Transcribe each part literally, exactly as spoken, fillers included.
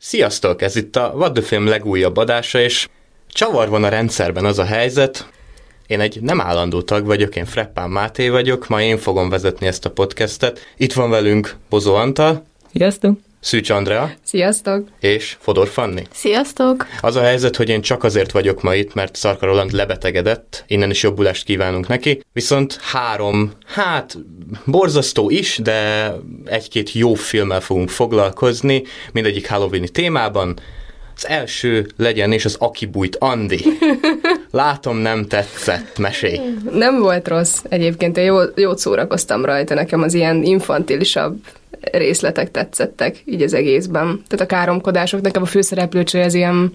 Sziasztok! Ez itt a What the Film legújabb adása, és csavar van a rendszerben az a helyzet. Én egy nem állandó tag vagyok, én Freppán Máté vagyok, ma én fogom vezetni ezt a podcastet. Itt van velünk Bozó Antal. Sziasztok! Szűcs Andrea. Sziasztok! És Fodor Fanni. Sziasztok! Az a helyzet, hogy én csak azért vagyok ma itt, mert Szarka Roland lebetegedett, innen is jobbulást kívánunk neki, viszont három, hát borzasztó is, de egy-két jó filmmel fogunk foglalkozni, mindegyik Halloween-i témában. Az első legyen és az Aki bújt Andi. Látom, nem tetszett, mesélj. Nem volt rossz egyébként, én jól, jót szórakoztam rajta, nekem az ilyen infantilisabb részletek tetszettek így az egészben. Tehát a káromkodások, nekem a főszereplőcső ez ilyen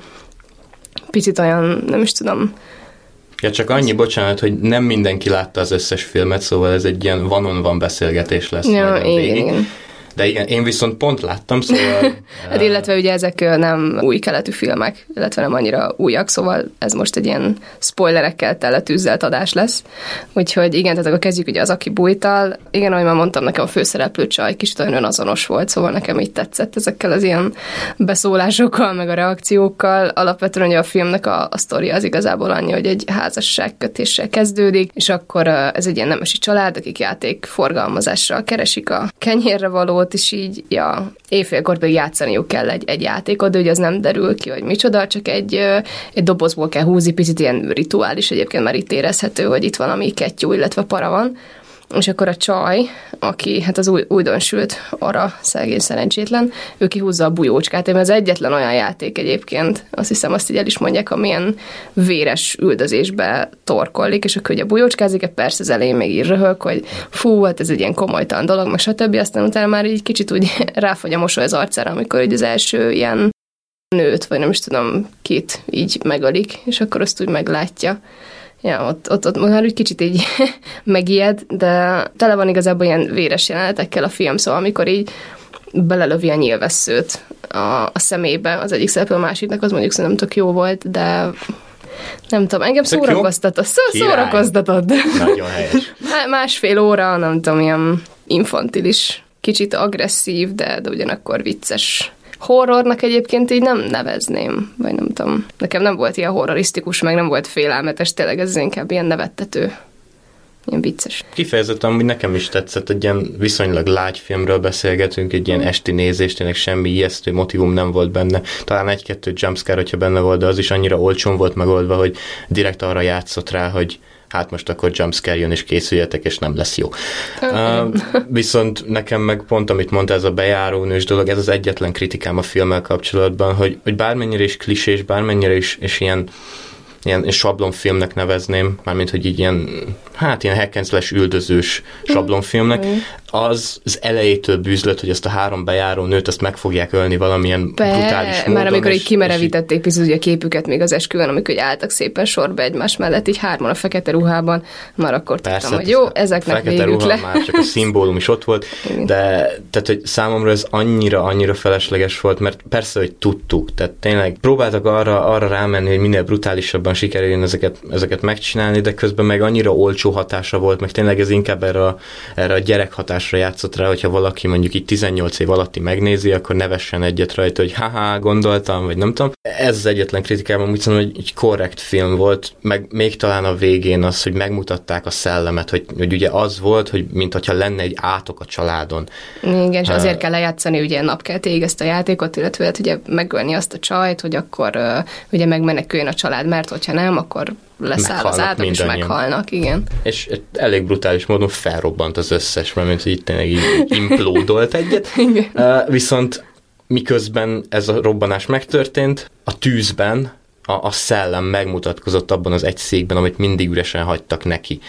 picit olyan, nem is tudom. Ja, csak annyi, bocsánat, hogy nem mindenki látta az összes filmet, szóval ez egy ilyen van-on-van beszélgetés lesz. Ja, igen, végig. igen. De igen, én viszont pont láttam, szóval... hát illetve ugye ezek nem új keletű filmek, illetve nem annyira újak, szóval ez most egy ilyen spoilerekkel teletűzzelt adás lesz. Úgyhogy igen, tehát akkor kezdjük ugye az Aki bújttal. Igen, ahogy már mondtam, nekem a főszereplő csaj kicsit olyan önazonos volt, szóval nekem így tetszett ezekkel az ilyen beszólásokkal, meg a reakciókkal. Alapvetően ugye a filmnek a, a sztoria az igazából annyi, hogy egy házasságkötéssel kezdődik, és akkor ez egy ilyen nemesi család, akik játékforgalmazással keresik a kenyérre valót, és így, ja, éjfélkor pedig játszaniuk kell egy, egy játékot, de ugye az nem derül ki, hogy micsoda, csak egy, egy dobozból kell húzni, picit ilyen rituális egyébként, már itt érezhető, hogy itt valami kettyú, illetve para van. És akkor a csaj, aki hát az új, újdonsült arra szegény szerencsétlen, ő kihúzza a bujócskát, ez egyetlen olyan játék egyébként, azt hiszem azt így el is mondják, amilyen véres üldözésbe torkollik, és akkor ugye bujócskázik, persze az elején még így röhög, hogy fú, hát ez egy ilyen komolytalan dolog, meg stb. Aztán utána már így kicsit úgy ráfogy a mosoly az arcára, amikor így az első ilyen nőt, vagy nem is tudom kit így megölik, és akkor azt úgy meglátja. Ja, ott, ott, ott már úgy kicsit így megijed, de tele van igazából ilyen véres jelenetekkel a film, szóval amikor így belelövi a nyílvesszőt a, a szemébe az egyik szereplő, a másiknak, az mondjuk szerintem tök jó volt, de nem tudom, engem szórakoztatott. Szó, szórakoztatott. Nagyon helyes. Másfél óra, nem tudom, ilyen infantilis, kicsit agresszív, de, de ugyanakkor vicces. Horrornak egyébként így nem nevezném, vagy nem tudom. Nekem nem volt ilyen horrorisztikus, meg nem volt félelmetes, tényleg ez inkább ilyen nevettető, ilyen vicces. Kifejezetten, hogy nekem is tetszett, egy ilyen viszonylag lágy filmről beszélgetünk, egy ilyen esti nézés, tényleg semmi ijesztő motivum nem volt benne. Talán egy-kettő jumpscare, hogyha benne volt, de az is annyira olcsón volt megoldva, hogy direkt arra játszott rá, hogy hát most akkor jumpscare jön, és készüljetek, és nem lesz jó. Uh, viszont nekem meg pont, amit mondta, ez a bejárónős dolog, ez az egyetlen kritikám a filmmel kapcsolatban, hogy, hogy bármennyire is klisés, bármennyire is és ilyen, ilyen sablonfilmnek nevezném, mármint, hogy így ilyen, hát ilyen hack and slash üldözős sablonfilmnek, az az elejétől bűzlött, hogy ezt a három bejáró nőt, azt meg fogják ölni valamilyen Be, brutális módon. Már amikor így kimerevítették picit a képüket még az esküvőn, amikor így álltak szépen sorba egymás mellett, így hárman a fekete ruhában, már akkor Persze, tudtam, hogy jó, ezeknek végük le. Már csak a szimbólum is ott volt, de tehát, hogy számomra ez annyira, annyira felesleges volt, mert persze, hogy tudtuk, tehát tényleg próbáltak arra, arra rámenni, hogy minél brutálisabban sikerüljön ezeket, ezeket megcsinálni, de közben meg annyira olcsó hatása volt, meg tényleg ez inkább erre a, erre a gyerek hatásra játszott rá, hogyha valaki mondjuk itt tizennyolc év alatti megnézi, akkor nevessen egyet rajta, hogy haha, gondoltam, vagy nem tudom. Ez az egyetlen kritikám, úgy mondom, hogy egy korrekt film volt, meg még talán a végén az, hogy megmutatták a szellemet, hogy, hogy ugye az volt, hogy mint hogyha lenne egy átok a családon. Igen, és azért uh, kell lejátszani ugye napkeltéig ezt a játékot, illetve hát ugye megölni azt a csajt, hogy akkor uh, ugye megmeneküljön a család, mert hogyha nem, akkor leszáll az átok, és meghalnak, igen. És elég brutális módon felrobbant az összes, mert így tényleg így implódolt egyet. uh, viszont miközben ez a robbanás megtörtént, a tűzben a, a szellem megmutatkozott abban az egy székben, amit mindig üresen hagytak neki.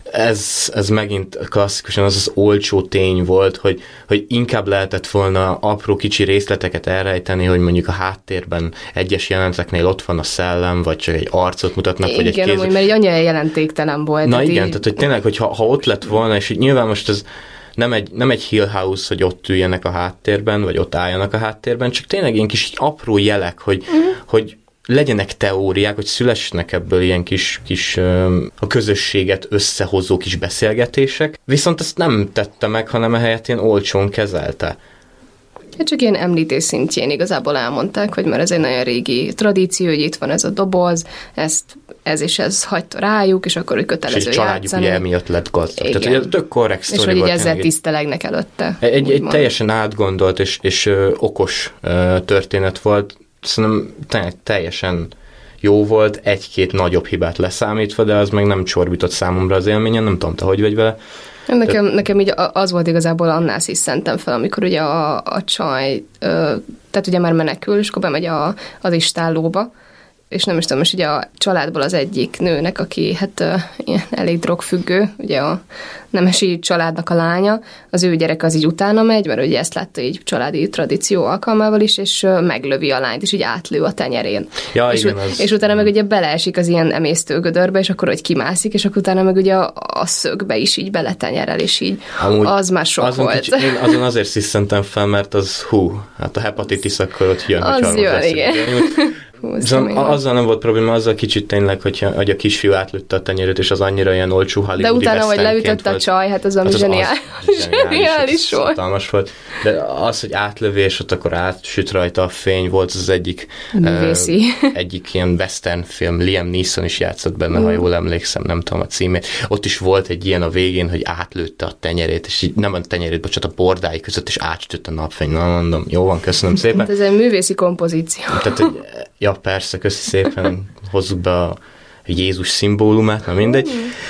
Ez, ez megint klasszikusan az az olcsó tény volt, hogy, hogy inkább lehetett volna apró kicsi részleteket elrejteni, hogy mondjuk a háttérben egyes jeleneteknél ott van a szellem, vagy csak egy arcot mutatnak, igen, vagy egy kéz. Igen, mert így annyira jelentéktelen volt. Na tehát igen, így... tehát hogy tényleg, hogyha ha ott lett volna, és így nyilván most ez nem egy, nem egy Hill House, hogy ott üljenek a háttérben, vagy ott álljanak a háttérben, csak tényleg ilyen kis apró jelek, hogy, uh-huh. hogy legyenek teóriák, hogy szülessenek ebből ilyen kis, kis a közösséget összehozó kis beszélgetések, viszont ezt nem tette meg, hanem ehelyett ilyen olcsón kezelte. Csak ilyen említés szintjén igazából elmondták, hogy mert ez egy nagyon régi tradíció, hogy itt van ez a doboz, ezt ez és ez hagyta rájuk, és akkor ő kötelező és játszani. És családjuk ugye emiatt lett gazdag. Igen. Tehát ugye tök korrekt sztori volt. És hogy ezzel tisztelegnek előtte. Egy, egy teljesen átgondolt és, és ö, okos ö, történet volt. Szerintem teljesen jó volt, egy-két nagyobb hibát leszámítva, de az meg nem csorbított számomra az élményen, nem tudom, te hogy vagy vele. Nekem, nekem így az volt igazából annál sziszentem fel, amikor ugye a, a csaj, ö, tehát ugye már menekül, és akkor bemegy a, az istállóba, és nem is tudom, és ugye a családból az egyik nőnek, aki hát ö, ilyen elég drogfüggő, ugye a nemesi családnak a lánya, az ő gyerek az így utána megy, mert ugye ezt látta így családi tradíció alkalmával is, és ö, meglövi a lányt, és így átlő a tenyerén. Ja, és, igen, az... és utána meg ugye beleesik az ilyen emésztőgödörbe, és akkor hogy kimászik, és akkor utána meg ugye a, a szögbe is így beletenyerel, és így amúgy az már sok azon volt. Kicsi, én azon azért sziszentem fel, mert az hú, hát a hepatitis akkor ott jön. Az jön, igen. Szóval azzal nem volt probléma, azzal kicsit tényleg, hogyha, hogy a kisfiú átlőtte a tenyerét, és az annyira ilyen olcsó hollywoodi de utána, hogy leütött a csaj, hát az, ami hát az zseniális, az zseniális volt. Hatalmas volt. De az, hogy átlövés, ott akkor átsüt rajta a fény, volt az egyik uh, egyik ilyen western film, Liam Neeson is játszott benne, mm. ha jól emlékszem, nem tudom a címét. Ott is volt egy ilyen a végén, hogy átlőtte a tenyerét, és így nem a tenyerét, bocsánat, a bordái között, és átsütött a napfény. Na, mondom, jó van, köszönöm szépen. Hát ez egy művészi kompozíció. Tehát, hogy ja, persze, köszi szépen, hozzuk be a Jézus szimbólumát, na mindegy.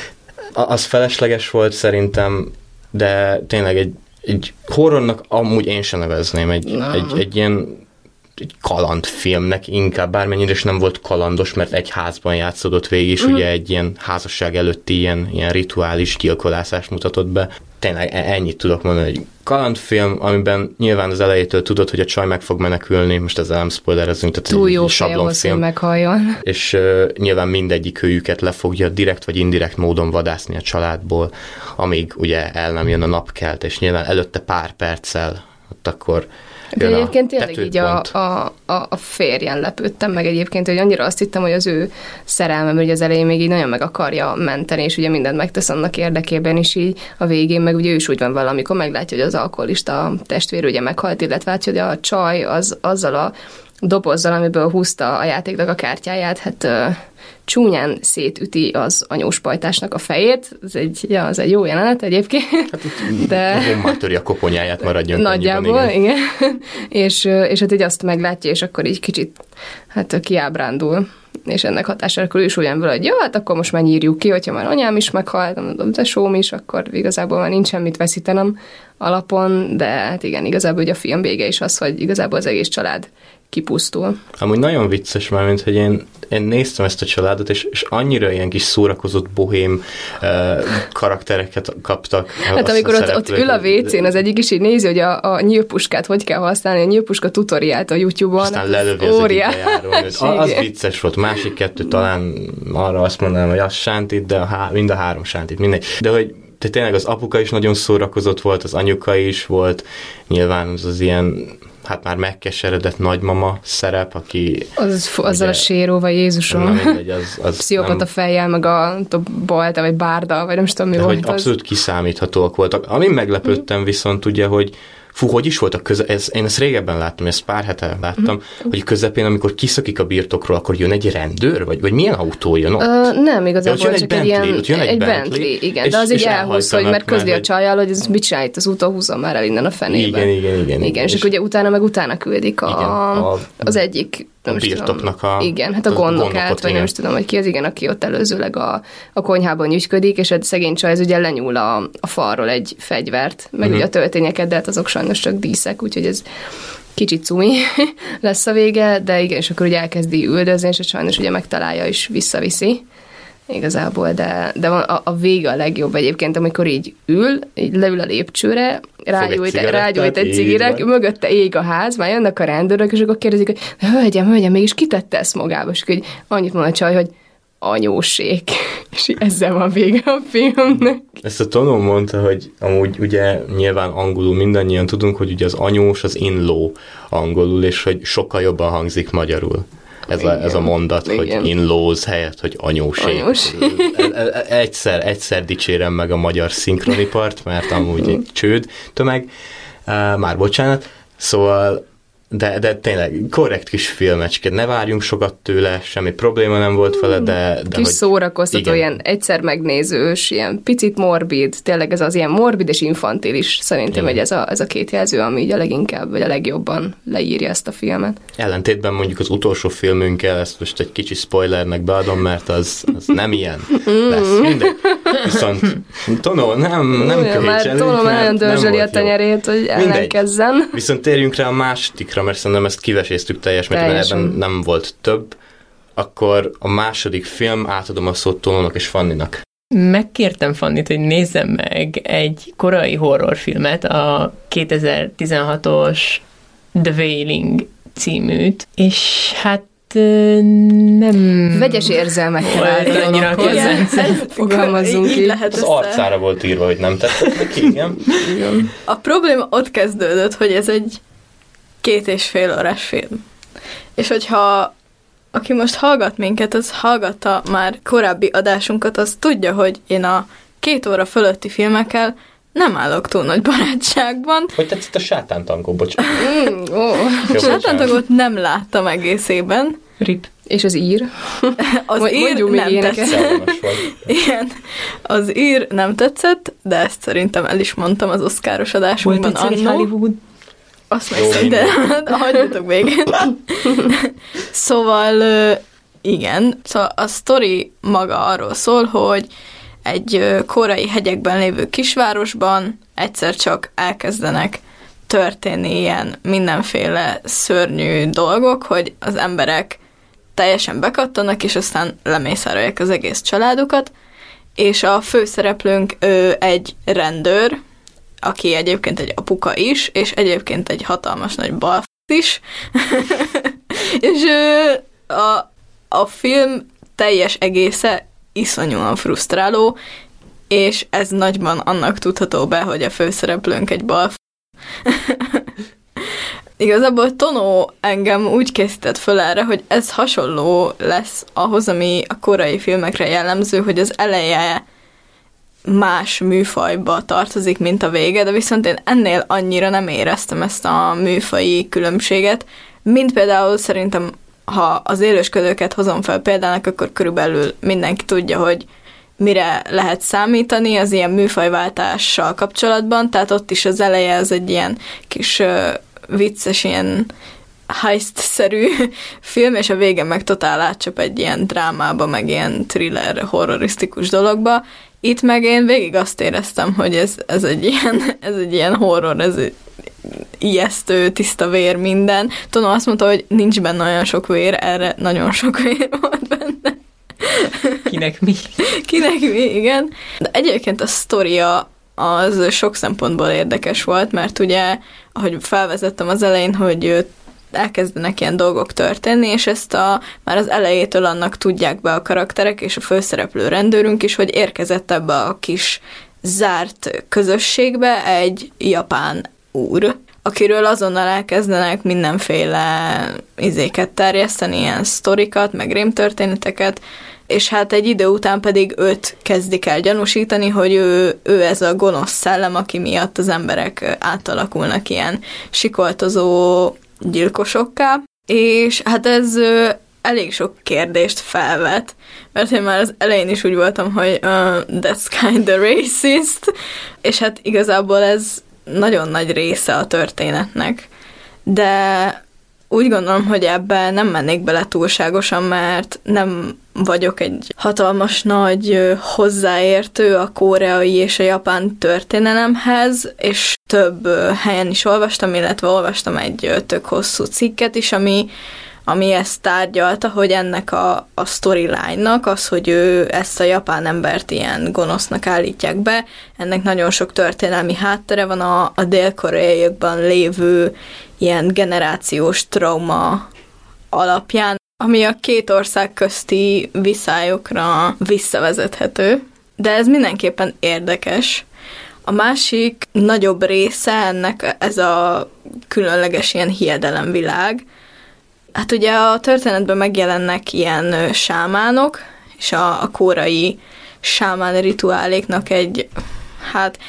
Az felesleges volt szerintem, de tényleg egy, egy horrornak amúgy én sem nevezném, egy, egy, egy ilyen egy kalandfilmnek inkább, bármennyire is nem volt kalandos, mert egy házban játszódott végig, és mm. ugye egy ilyen házasság előtti ilyen, ilyen rituális gyilkolászást mutatott be. Tényleg ennyit tudok mondani, hogy kalandfilm, amiben nyilván az elejétől tudod, hogy a csaj meg fog menekülni, most ezzel nem spoilerezünk, tehát túl jó egy sablonfilm. Meghalljon. És uh, nyilván mindegyik őjüket le fogja direkt vagy indirekt módon vadászni a családból, amíg ugye el nem jön a napkelt, és nyilván előtte pár perccel, ott akkor de egyébként tényleg így a, a, a férjen lepődtem meg egyébként, hogy annyira azt hittem, hogy az ő szerelmem, hogy az elején még így nagyon meg akarja menteni, és ugye mindent megtesz annak érdekében is így a végén, meg ugye ő is úgy van vele, amikor meglátja, hogy az alkoholista testvér ugye meghalt, illetve hát, hogy a csaj az, azzal a dobozzal, amiből húzta a játéknak a kártyáját, hát uh, csúnyán szétüti az anyós pajtásnak a fejét. Ez egy, ja, az egy jó jelenet egyébként. Hát de... már töri a koponyáját, maradjon nagyjából, igen. igen. és, és hát így azt meglátja, és akkor így kicsit hát kiábrándul. És ennek hatására akkor ő is olyan vele, hogy ja, hát akkor most már nyírjuk ki, hogyha már anyám is meghalt, nem tudom, tesóm is, akkor igazából már nincs semmit veszítenem alapon, de hát igen, igazából ugye a film vége is az, hogy igazából az egész család kipusztul. Amúgy nagyon vicces már, mint hogy én, én néztem ezt a családot, és, és annyira ilyen kis szórakozott bohém uh, karaktereket kaptak. Hát amikor ott, ott ül a vécén, az egyik is így nézi, hogy a, a nyílpuskát hogy kell használni, a nyílpuska tutoriált a YouTube-on. Aztán lelövi az egyik bejáró. Az vicces volt. Másik kettő talán arra azt mondanám, hogy az sántit, de a há, mind a három sántit, mindegy. De hogy de tényleg az apuka is nagyon szórakozott volt, az anyuka is volt, nyilván az az ilyen hát már megkeseredett nagymama szerep, aki... Az, azzal a séróval, Jézusom. Nem mindegy, az... az pszichopata nem... fejjel, meg a, a bolta, vagy bárda, vagy nem is tudom, mi de volt hogy az. Abszolút kiszámíthatóak voltak. Amin meglepődtem mm. viszont ugye, hogy fú, hogy is volt a köze... Ez, én ezt régebben láttam, ezt pár hete láttam, mm. hogy közepén, amikor kiszakik a birtokról, akkor jön egy rendőr, vagy, vagy milyen autó jön ott? Uh, nem, igazából csak egy, Bentley, egy ilyen... Jön egy, egy Bentley, Bentley, igen. És, de az így elhúzta, hogy mert közli a csajjal, hogy ez mit csinál itt az úton, húzzon már el innen a fenébe. Igen, igen, igen. Igen, igen és, és ugye utána meg utána küldik a, igen, a, az egyik... a birtoknak a... Igen, hát a gondnokát, vagy nem is tudom, hogy ki az, igen, aki ott előzőleg a, a konyhában nyügyködik, és a szegény csaj, ez ugye lenyúl a, a falról egy fegyvert, meg uh-huh. ugye a töltényeket, de hát azok sajnos csak díszek, úgyhogy ez kicsit cumi lesz a vége, de igen, és akkor ugye elkezdi üldözni, és sajnos ugye megtalálja és visszaviszi. Igazából, de, de a, a vége a legjobb egyébként, amikor így ül, így leül a lépcsőre, rágyújt egy, rágyújt egy cigire, mögötte ég a ház, már jönnek a rendőrök, és akkor kérdezik, hogy hölgyem, hölgyem, mégis kitette ezt magába? És akkor így annyit mond a csaj, hogy anyósék. És ezzel van vége a filmnek. Ezt a Tono mondta, hogy amúgy ugye nyilván angolul mindannyian tudunk, hogy ugye az anyós az in-law angolul, és hogy sokkal jobban hangzik magyarul. Ez a, ez a mondat, igen. Hogy in-laws helyett, hogy anyóség. Anyós. Egyszer, egyszer dicsérem meg a magyar szinkronipart, mert amúgy egy csőd tömeg. Már bocsánat. Szóval De, de tényleg korrekt kis filmecske, ne várjunk sokat tőle, semmi probléma nem volt vele, de... de kis hogy, szórakoztató, igen. ilyen egyszer megnézős, ilyen picit morbid, tényleg ez az ilyen morbid és infantilis, szerintem, hogy ez a, ez a két jelző, ami így a leginkább, vagy a legjobban leírja ezt a filmet. Ellentétben mondjuk az utolsó filmünkkel, ezt most egy kicsi spoilernek beadom, mert az, az nem ilyen lesz, mindegy. Viszont Tonó nem, nem köhétselünk, Tonó már nagyon dörzseli a tenyerét, hogy ellenkezzen. Viszont térjünk rá a másodikra, mert szerintem ezt kiveséztük teljes, mert Teljesen. ebben nem volt több. Akkor a második film, átadom a szót Tonónak és Fanninak. Megkértem Fannit, hogy nézzem meg egy korai horrorfilmet, a kétezer-tizenhatos The Wailing címűt, és hát nem... Vegyes érzelmekkel volt annyira kedvencem. Fogalmazzunk így így. lehet Az össze. arcára volt írva, hogy nem tetszett neki, igen. A probléma ott kezdődött, hogy ez egy két és fél órás film. És hogyha aki most hallgat minket, az hallgatta már korábbi adásunkat, az tudja, hogy én a két óra fölötti filmekkel nem állok túl nagy barátságban. Hogy tetszett a sátántangó, bocsánat. Mm, oh. A sátántagot nem láttam egészében. Rip. És az ír? Az Mondjuk ír még nem ilyeneket. tetszett. Szállonos volt. Igen, az ír nem tetszett, de ezt szerintem el is mondtam az oszkáros Volt adásunkban egyszer egy annó. Hollywood. Azt meg Jó, szerintem, hagyjatok végén. Szóval igen, szóval a sztori maga arról szól, hogy egy koreai hegyekben lévő kisvárosban egyszer csak elkezdenek történni ilyen mindenféle szörnyű dolgok, hogy az emberek teljesen bekattanak, és aztán lemészárolják az egész családukat, és a főszereplőnk ő egy rendőr, aki egyébként egy apuka is, és egyébként egy hatalmas nagy balf is. És ő, a, a film teljes egésze iszonyúan frusztráló, és ez nagyban annak tudható be, hogy a főszereplőnk egy balf. Igazából Tonó engem úgy készített föl erre, hogy ez hasonló lesz ahhoz, ami a korai filmekre jellemző, hogy az eleje más műfajba tartozik, mint a vége, de viszont én ennél annyira nem éreztem ezt a műfaji különbséget, mint például szerintem, ha az élősködőket hozom fel példának, akkor körülbelül mindenki tudja, hogy mire lehet számítani az ilyen műfajváltással kapcsolatban, tehát ott is az eleje az egy ilyen kis uh, vicces, ilyen heist-szerű film, és a vége meg totál átcsap egy ilyen drámába, meg ilyen thriller, horrorisztikus dologba. Itt meg én végig azt éreztem, hogy ez, ez, egy, ilyen, ez egy ilyen horror, ez ijesztő, tiszta vér, minden. Tonó azt mondta, hogy nincs benne olyan sok vér, erre nagyon sok vér volt benne. Kinek mi? Kinek mi, igen. De egyébként a sztoria az sok szempontból érdekes volt, mert ugye, ahogy felvezettem az elején, hogy elkezdenek ilyen dolgok történni, és ezt a, már az elejétől annak tudják be a karakterek, és a főszereplő rendőrünk is, hogy érkezett ebbe a kis zárt közösségbe egy japán úr, akiről azonnal elkezdenek mindenféle izéket terjeszteni, ilyen sztorikat, meg rémtörténeteket, és hát egy idő után pedig őt kezdik el gyanúsítani, hogy ő, ő ez a gonosz szellem, aki miatt az emberek átalakulnak ilyen sikoltozó gyilkosokká, és hát ez ö, elég sok kérdést felvet, mert én már az elején is úgy voltam, hogy uh, that's kind of racist, és hát igazából ez nagyon nagy része a történetnek, de úgy gondolom, hogy ebben nem mennék bele túlságosan, mert nem vagyok egy hatalmas nagy hozzáértő a koreai és a japán történelemhez, és több helyen is olvastam, illetve olvastam egy tök hosszú cikket is, ami, ami ezt tárgyalta, hogy ennek a, a storyline-nak az, hogy ő ezt a japán embert ilyen gonosznak állítják be, ennek nagyon sok történelmi háttere van a, a dél-koreaiakban lévő ilyen generációs trauma alapján, ami a két ország közti viszályokra visszavezethető, de ez mindenképpen érdekes. A másik nagyobb része ennek ez a különleges ilyen hiedelemvilág. Hát ugye a történetben megjelennek ilyen sámánok, és a, a kórai sámán rituáléknak egy, hát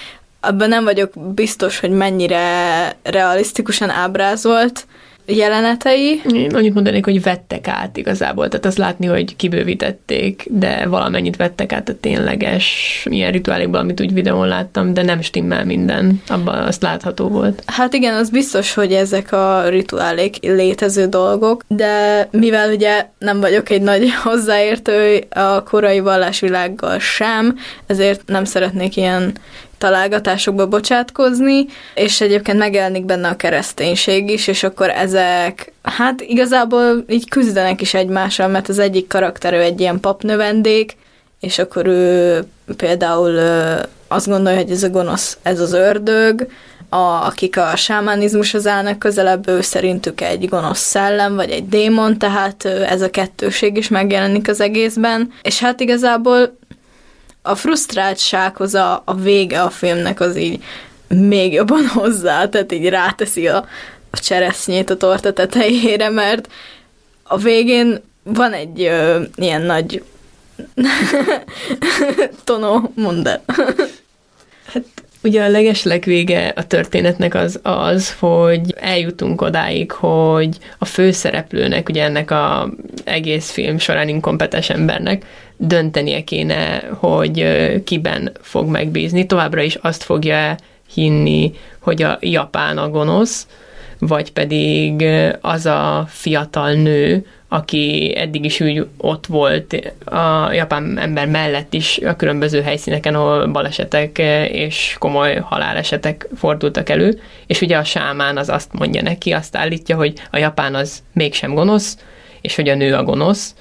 abban nem vagyok biztos, hogy mennyire realisztikusan ábrázolt jelenetei. Én annyit mondanék, hogy vettek át igazából, tehát azt látni, hogy kibővítették, de valamennyit vettek át a tényleges ilyen rituálékban, amit úgy videón láttam, de nem stimmel minden, abban azt látható volt. Hát igen, az biztos, hogy ezek a rituálék létező dolgok, de mivel ugye nem vagyok egy nagy hozzáértő a korai vallásvilággal sem, ezért nem szeretnék ilyen találgatásokba bocsátkozni, és egyébként megjelenik benne a kereszténység is, és akkor ezek, hát igazából így küzdenek is egymással, mert az egyik karakter ő egy ilyen papnövendék, és akkor ő például azt gondolja, hogy ez a gonosz, ez az ördög, a, akik a sámánizmushoz állnak közelebb, ő szerintük egy gonosz szellem, vagy egy démon, tehát ez a kettőség is megjelenik az egészben, és hát igazából a frusztráltsághoz a, a vége a filmnek az így még jobban hozzá, tehát így ráteszi a, a cseresznyét a torta tetejére, mert a végén van egy ö, ilyen nagy Tonó, mondd el. Hát ugye a legesleg vége a történetnek az az, hogy eljutunk odáig, hogy a főszereplőnek, ugye ennek az egész film során inkompetens embernek döntenie kéne, hogy kiben fog megbízni. Továbbra is azt fogja hinni, hogy a japán a gonosz, vagy pedig az a fiatal nő, aki eddig is úgy ott volt a japán ember mellett is a különböző helyszíneken, ahol balesetek és komoly halálesetek fordultak elő, és ugye a sámán az azt mondja neki, azt állítja, hogy a japán az mégsem gonosz, és hogy a nő a gonosz,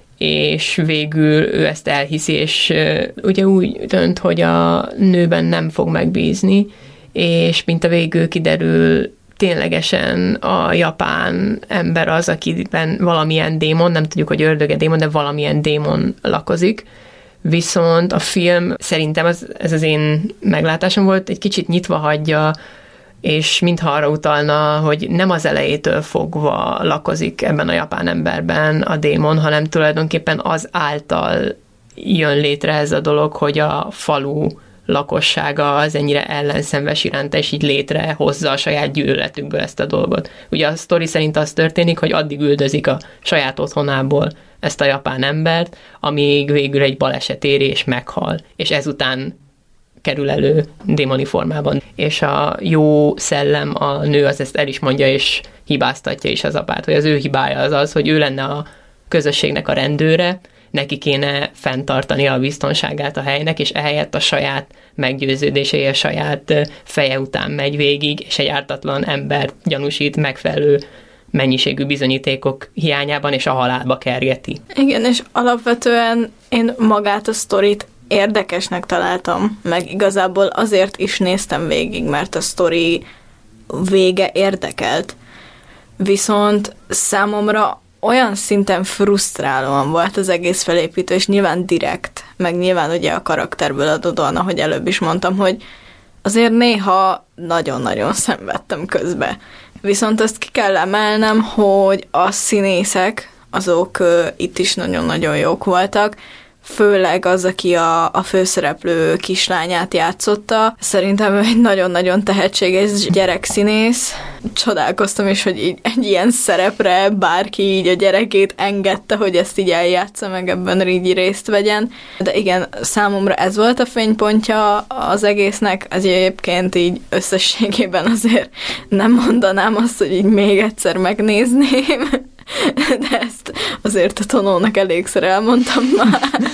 és végül ő ezt elhiszi, és ugye úgy dönt, hogy a nőben nem fog megbízni, és mint a végül kiderül, ténylegesen a japán ember az, akiben valamilyen démon, nem tudjuk, hogy ördöge démon, de valamilyen démon lakozik. Viszont a film szerintem, az, ez az én meglátásom volt, egy kicsit nyitva hagyja, és mintha arra utalna, hogy nem az elejétől fogva lakozik ebben a japán emberben a démon, hanem tulajdonképpen az által jön létre ez a dolog, hogy a falu lakossága az ennyire ellenszenves iránta, és így létrehozza a saját gyűlöletükből ezt a dolgot. Ugye a sztori szerint az történik, hogy addig üldözik a saját otthonából ezt a japán embert, amíg végül egy baleset éri, és meghal. És ezután kerül elő démoni formában. És a jó szellem, a nő az ezt el is mondja, és hibáztatja is az apát, hogy az ő hibája az az, hogy ő lenne a közösségnek a rendőre, neki kéne fenntartani a biztonságát a helynek, és ehelyett a saját meggyőződései, a saját feje után megy végig, és egy ártatlan embert gyanúsít megfelelő mennyiségű bizonyítékok hiányában, és a halálba kergeti. Igen, és alapvetően én magát a sztorit érdekesnek találtam, meg igazából azért is néztem végig, mert a sztori vége érdekelt. Viszont számomra olyan szinten frusztrálóan volt az egész felépítő, és nyilván direkt, meg nyilván ugye a karakterből adódóan, ahogy előbb is mondtam, hogy azért néha nagyon-nagyon szenvedtem közbe. Viszont azt ki kell emelnem, hogy a színészek, azok uh, itt is nagyon-nagyon jók voltak, főleg az, aki a, a főszereplő kislányát játszotta. Szerintem ő egy nagyon-nagyon tehetséges gyerekszínész. Csodálkoztam is, hogy így egy ilyen szerepre bárki így a gyerekét engedte, hogy ezt így eljátsza, meg ebben így részt vegyen. De igen, számomra ez volt a fénypontja az egésznek, az egyébként így összességében azért nem mondanám azt, hogy így még egyszer megnézném. De ezt azért a Tonónak elégszer elmondtam már.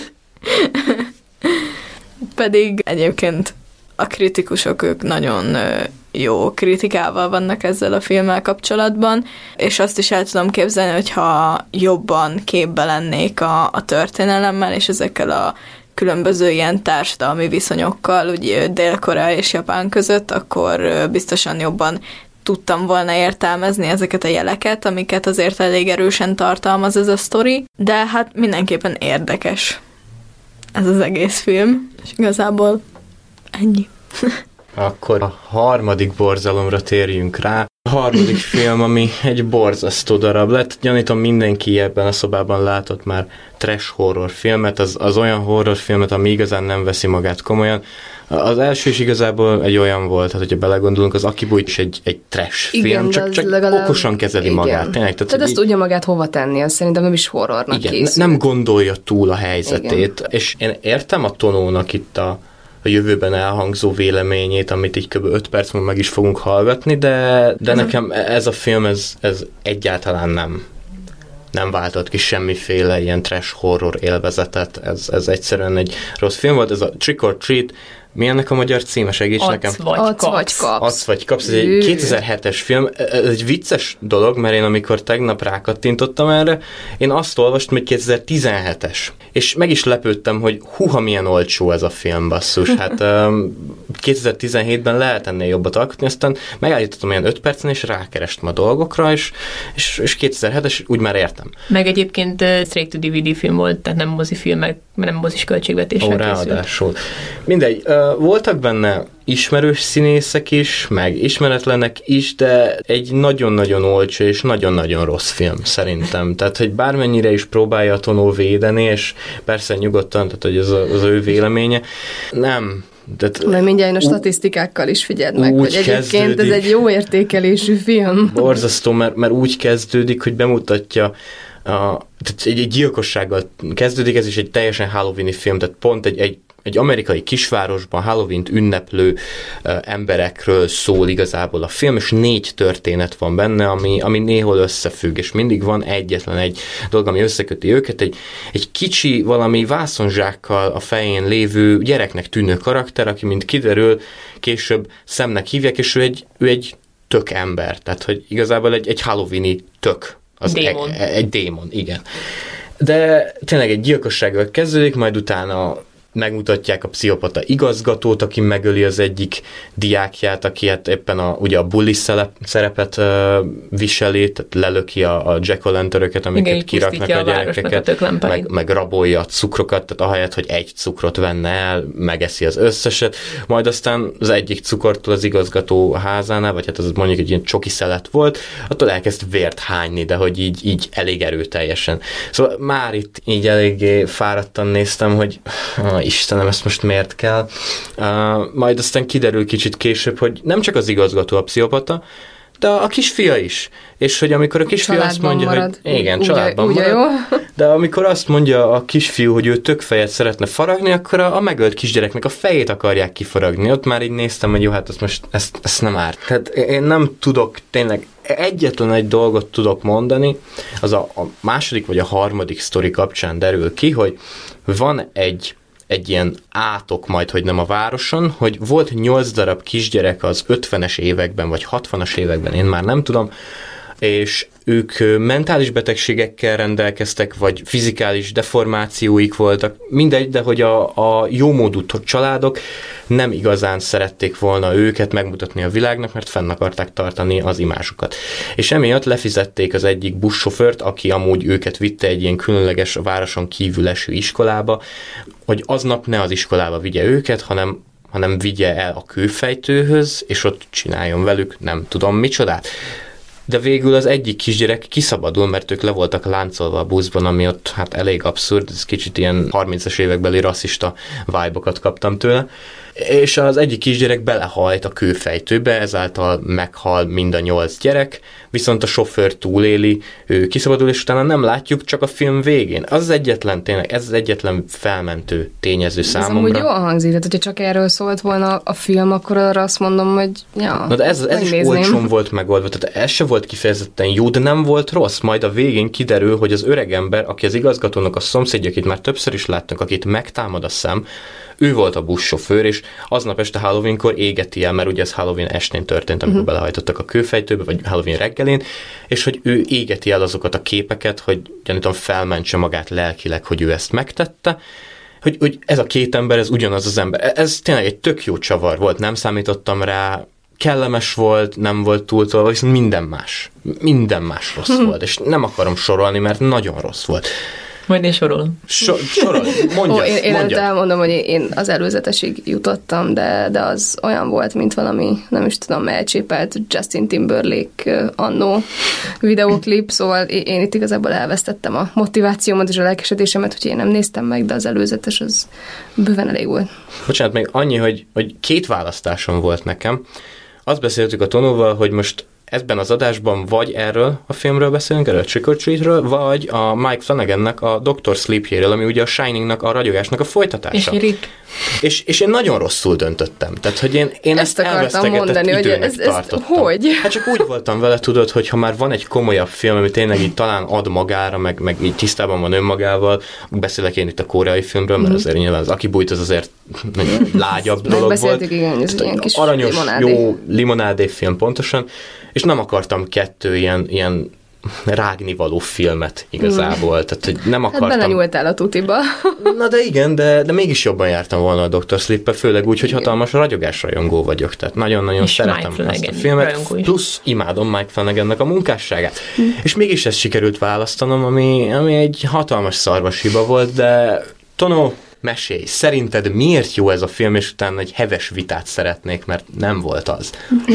Pedig egyébként a kritikusok, ők nagyon jó kritikával vannak ezzel a filmmel kapcsolatban, és azt is el tudom képzelni, hogyha jobban képbe lennék a, a történelemmel, és ezekkel a különböző ilyen társadalmi viszonyokkal, ugye Dél-Korea és Japán között, akkor biztosan jobban tudtam volna értelmezni ezeket a jeleket, amiket azért elég erősen tartalmaz ez a sztori, de hát mindenképpen érdekes ez az egész film, és igazából ennyi. Akkor a harmadik borzalomra térjünk rá. A harmadik film, ami egy borzasztó darab lett. Gyanítom, mindenki ebben a szobában látott már trash horror filmet, az, az olyan horror filmet, ami igazán nem veszi magát komolyan. Az első is igazából egy olyan volt, hát hogyha belegondolunk, az Aki Bújt is egy, egy trash igen, film, csak, csak legalább... okosan kezeli igen. magát. Tényleg, tehát tehát ezt tudja magát hova tenni, azt szerintem nem is horrornak igen, készült. Nem gondolja túl a helyzetét, igen. És én értem a Tonónak itt a a jövőben elhangzó véleményét, amit így kb. öt perc múlva meg is fogunk hallgatni, de, de nekem ez a film, ez, ez egyáltalán nem, nem váltott ki semmiféle ilyen trash horror élvezetet. Ez, ez egyszerűen egy rossz film volt. Ez a Trick or Treat, mi ennek a magyar címe? Segíts Adsz nekem. vagy Adsz vagy kapsz. Adsz vagy kapsz. Ez egy kétezer-hetes film. Ez egy vicces dolog, mert én amikor tegnap rákattintottam erre, én azt olvastam, hogy kétezer-tizenhetes. És meg is lepődtem, hogy huha, milyen olcsó ez a film, basszus. Hát kétezer-tizenhétben lehet ennél jobbat alkotni, aztán megállítottam ilyen öt percen, és rákerestem a dolgokra, és, és, és kétezer-hetes úgy már értem. Meg egyébként uh, straight to dé vé dé film volt, tehát nem mozifilmek, nem mozis költségvetéssel Ó, készült. ráadásul. Mindegy, uh, voltak benne ismerős színészek is, meg ismeretlenek is, de egy nagyon-nagyon olcsó és nagyon-nagyon rossz film szerintem. Tehát, hogy bármennyire is próbálja a Tonó védeni, és persze nyugodtan, tehát, hogy az, az ő véleménye, nem. Tehát, Mert mindjárt a statisztikákkal is figyeld meg, hogy egyébként kezdődik, ez egy jó értékelésű film. Borzasztó, mert, mert úgy kezdődik, hogy bemutatja a, tehát egy, egy gyilkossággal kezdődik, ez is egy teljesen Halloween-i film, tehát pont egy, egy egy amerikai kisvárosban Halloween-t ünneplő uh, emberekről szól igazából a film, és négy történet van benne, ami, ami néhol összefügg, és mindig van egyetlen egy dolog, ami összeköti őket, egy, egy kicsi, valami vászonzsákkal a fején lévő gyereknek tűnő karakter, aki mint kiderül, később Samnek hívják, és ő egy, ő egy tök ember, tehát hogy igazából egy, egy Halloween-i tök. Az démon. E, egy démon, igen. De tényleg egy gyilkossággal kezdődik, majd utána megmutatják a pszichopata igazgatót, aki megöli az egyik diákját, aki hát éppen a, ugye a bully szerepet uh, viseli, tehát lelöki a, a jack-o'-lanternöket, amiket igen, kiraknak a, a gyerekeket, meg, meg rabolja a cukrokat, tehát ahelyett, hogy egy cukrot venne el, megeszi az összeset, majd aztán az egyik cukortól az igazgató házánál, vagy hát az mondjuk egy ilyen csoki szelet volt, attól elkezd vért hányni, de hogy így, így elég erőteljesen. Szóval már itt így eléggé fáradtan néztem, hogy Istenem, ezt most miért kell? Uh, majd aztán kiderül kicsit később, hogy nem csak az igazgató a pszichopata, de a kisfia is. És hogy amikor a kisfiú azt mondja, marad. hogy igen, úgy, családban úgy, marad, jó. De amikor azt mondja a kisfiú, hogy ő tök fejet szeretne faragni, akkor a, a megölt kisgyereknek a fejét akarják kifaragni. Ott már így néztem, hogy jó, hát ezt most ezt, ezt nem árt. Tehát én nem tudok tényleg, egyetlen egy dolgot tudok mondani, az a, a második vagy a harmadik sztori kapcsán derül ki, hogy van egy egy ilyen átok majd, hogy nem a városon, hogy volt nyolc darab kisgyerek az ötvenes években, vagy hatvanas években, én már nem tudom, és ők mentális betegségekkel rendelkeztek, vagy fizikális deformációik voltak, mindegy, de hogy a, a jómódú családok nem igazán szerették volna őket megmutatni a világnak, mert fenn akarták tartani az imásukat. És emiatt lefizették az egyik buszsofőrt, aki amúgy őket vitte egy ilyen különleges városon kívül eső iskolába, hogy aznap ne az iskolába vigye őket, hanem hanem vigye el a kőfejtőhöz, és ott csináljon velük nem tudom micsodát. De végül az egyik kisgyerek kiszabadul, mert ők le voltak láncolva a buszban, ami ott hát elég abszurd, ez kicsit ilyen harmincas évekbeli rasszista vibe-okat kaptam tőle. És az egyik kisgyerek belehajt a kőfejtőbe, ezáltal meghal mind a nyolc gyerek, viszont a sofőr túléli, ő kiszabadul, és utána nem látjuk, csak a film végén. Az az egyetlen, tényleg, ez az egyetlen felmentő tényező számomra. Ez amúgy jól hangzik, tehát hogyha csak erről szólt volna a film, akkor arra azt mondom, hogy ja, na de ez, ez is olcsón volt megoldva, tehát ez se volt kifejezetten jó, de nem volt rossz. Majd a végén kiderül, hogy az öregember, aki az igazgatónak a szomszédja, akit már többször is láttunk, akit megtámad a szem, ő volt a buszsofőr, és aznap este Halloweenkor égeti el, mert ugye ez Halloween estén történt, amikor uh-huh. belehajtottak a kőfejtőbe, vagy Halloween reggelén, és hogy ő égeti el azokat a képeket, hogy gyanítom felmentse magát lelkileg, hogy ő ezt megtette, hogy, hogy ez a két ember, ez ugyanaz az ember. Ez tényleg egy tök jó csavar volt, nem számítottam rá, kellemes volt, nem volt túltolva, viszont minden más. Minden más rossz volt, és nem akarom sorolni, mert nagyon rossz volt. Majd én sorolom. So, sorol, mondja, Ó, én, én mondja. elmondom, hogy én az előzetesig jutottam, de, de az olyan volt, mint valami, nem is tudom, elcsépelt Justin Timberlake annó videóklip, szóval én itt igazából elvesztettem a motivációmat és a lelkesedésemet, hogy én nem néztem meg, de az előzetes az bőven elég volt. Bocsánat, még annyi, hogy, hogy két választásom volt nekem. Azt beszéltük a Tonóval, hogy most ebben az adásban vagy erről a filmről beszélünk, erről a Trick or Treatről, vagy a Mike Flanagannek a doktor Sleepjéről, ami ugye a Shiningnak, a ragyogásnak a folytatása. És Rick. És, és én nagyon rosszul döntöttem. Tehát, hogy én, én ezt, Ezt akartam mondani, hogy időnek ez, ez tartottam. hogy? Hát csak úgy voltam vele, tudod, hogy ha már van egy komolyabb film, ami tényleg így talán ad magára, meg, meg így tisztában van önmagával, beszélek én itt a koreai filmről, mert azért nyilván az Aki bújt az azért nagyon lágyabb dolog volt. Igen, ez ilyen kis aranyos, limonádé. jó limonádé film pontosan, és nem akartam kettő ilyen, ilyen rágnivaló filmet igazából. Tehát, hogy nem akartam... Hát belenyúltál a tutiba. Na de igen, de, de mégis jobban jártam volna a doktor Sleep-be, főleg úgy, hogy hatalmas ragyogásrajongó vagyok. Tehát nagyon-nagyon és szeretem Mike ezt a Flanagan filmet, plusz imádom Mike Flanagannek a munkásságát. Mm. És mégis ezt sikerült választanom, ami, ami egy hatalmas szarvas hiba volt, de Tonó, mesélj, szerinted miért jó ez a film, és utána egy heves vitát szeretnék, mert nem volt az.